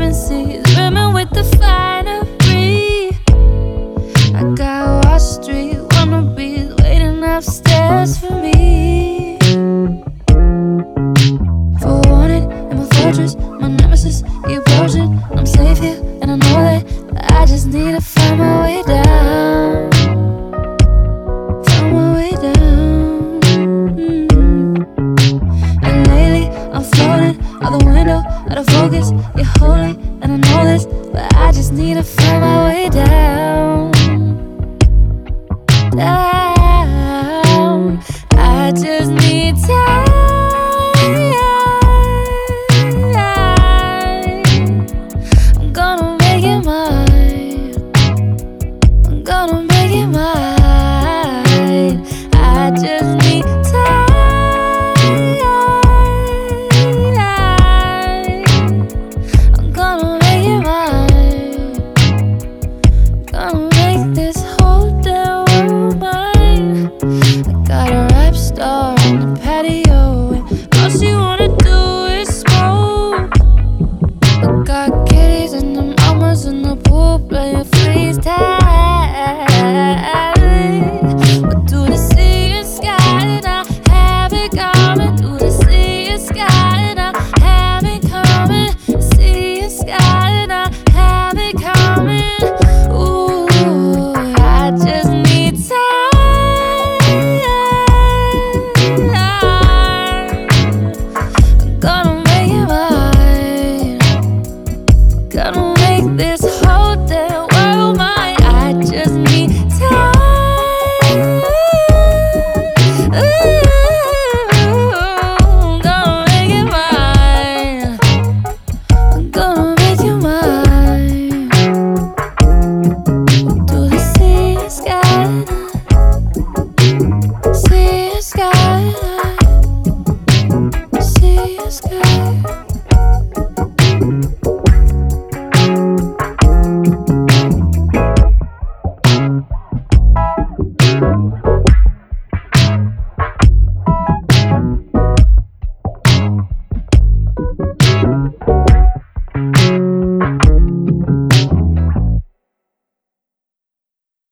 seven seas, brimming with the finery. I got Wall Street wannabes waiting upstairs for me. For wanted in my fortress, my nemesis, the approaching. I'm safe here, and I know that, but I just need to find my way down. Find my way down. And lately, I'm floating out the window, out of focus. You're holy, and I know this, but I just need to find my way down.